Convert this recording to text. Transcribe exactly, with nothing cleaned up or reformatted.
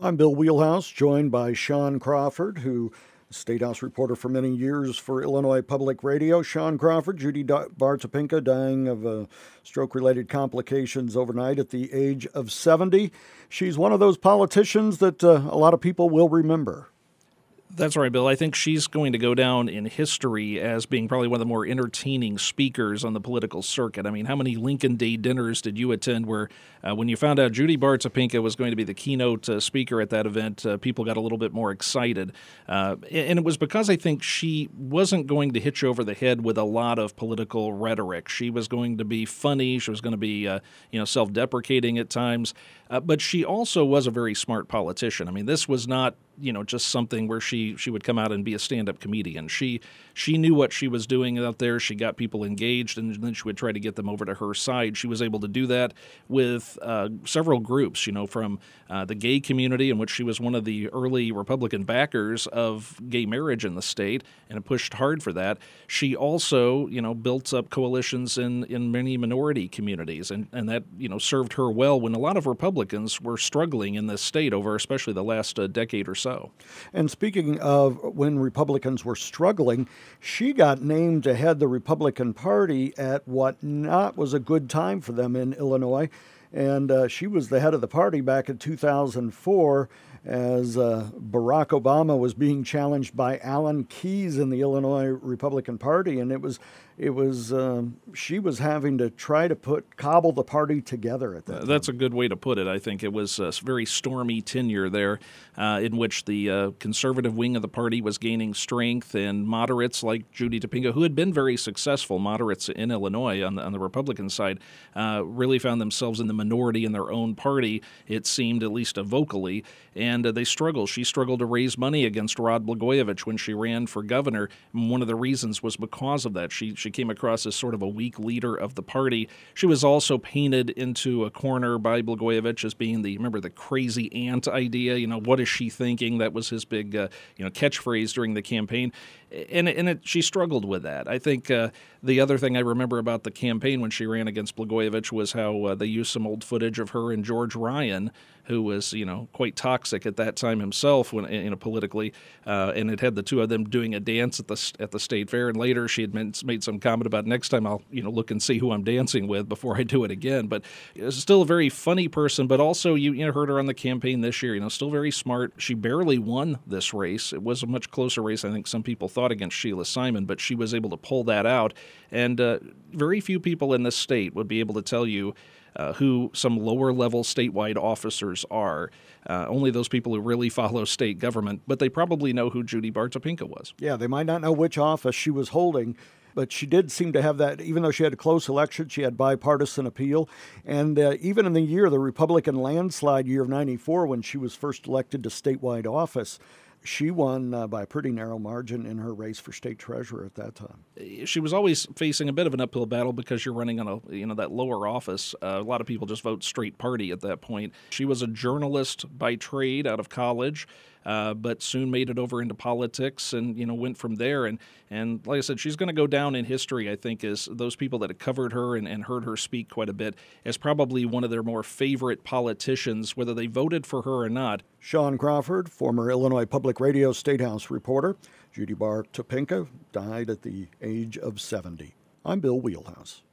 I'm Bill Wheelhouse, joined by Sean Crawford, who is State House reporter for many years for Illinois Public Radio. Sean Crawford, Judy Bar Topinka, dying of uh, stroke-related complications overnight at the age of seventy. She's one of those politicians that uh, a lot of people will remember. That's right, Bill. I think she's going to go down in history as being probably one of the more entertaining speakers on the political circuit. I mean, how many Lincoln Day dinners did you attend where uh, when you found out Judy Bar Topinka was going to be the keynote uh, speaker at that event, uh, people got a little bit more excited. Uh, and it was because I think she wasn't going to hit you over the head with a lot of political rhetoric. She was going to be funny. She was going to be uh, you know, self-deprecating at times. Uh, but she also was a very smart politician. I mean, this was not you know, just something where she, she would come out and be a stand-up comedian. She she knew what she was doing out there. She got people engaged, and then she would try to get them over to her side. She was able to do that with uh, several groups, you know, from uh, the gay community, in which she was one of the early Republican backers of gay marriage in the state, and pushed hard for that. She also, you know, built up coalitions in, in many minority communities, and, and that, you know, served her well when a lot of Republicans were struggling in this state over especially the last uh, decade or so. So. And speaking of when Republicans were struggling, she got named to head the Republican Party at what not was a good time for them in Illinois. And uh, she was the head of the party back in two thousand four as uh, Barack Obama was being challenged by Alan Keyes in the Illinois Republican Party. And it was, it was, um, she was having to try to put, cobble the party together at that time. That's a good way to put it. I think it was a very stormy tenure there uh, in which the uh, conservative wing of the party was gaining strength, and moderates like Judy Topinka, who had been very successful, moderates in Illinois on the, on the Republican side, uh, really found themselves in the minority in their own party, it seemed, at least uh, vocally, and uh, they struggled. She struggled to raise money against Rod Blagojevich when she ran for governor, and one of the reasons was because of that. She she came across as sort of a weak leader of the party. She was also painted into a corner by Blagojevich as being the, remember, the crazy aunt idea, you know, what is she thinking? That was his big, uh, you know, catchphrase during the campaign. And, and it, she struggled with that. I think uh, the other thing I remember about the campaign when she ran against Blagojevich was how uh, they used some old footage of her and George Ryan, who was, you know, quite toxic at that time himself, when, you know, politically, uh, and it had the two of them doing a dance at the at the state fair. And later, she had made, made some comment about next time I'll, you know, look and see who I'm dancing with before I do it again. But still a very funny person. But also, you, you know, heard her on the campaign this year. You know, still very smart. She barely won this race. It was a much closer race, I think some people thought, against Sheila Simon, but she was able to pull that out. And uh, very few people in this state would be able to tell you Uh, who some lower-level statewide officers are. Uh, only those people who really follow state government, but they probably know who Judy Bar Topinka was. Yeah, they might not know which office she was holding, but she did seem to have that, even though she had a close election, she had bipartisan appeal. And uh, even in the year, the Republican landslide year of ninety-four, when she was first elected to statewide office, she won uh, by a pretty narrow margin in her race for state treasurer at that time. She was always facing a bit of an uphill battle because you're running on a, you know, that lower office. Uh, a lot of people just vote straight party at that point. She was a journalist by trade out of college, uh, but soon made it over into politics and, you know, went from there. And, and like I said, she's going to go down in history, I think, as those people that have covered her and, and heard her speak quite a bit, as probably one of their more favorite politicians, whether they voted for her or not. Sean Crawford, former Illinois Public Radio State House reporter. Judy Bar Topinka died at the age of seventy. I'm Bill Wheelhouse.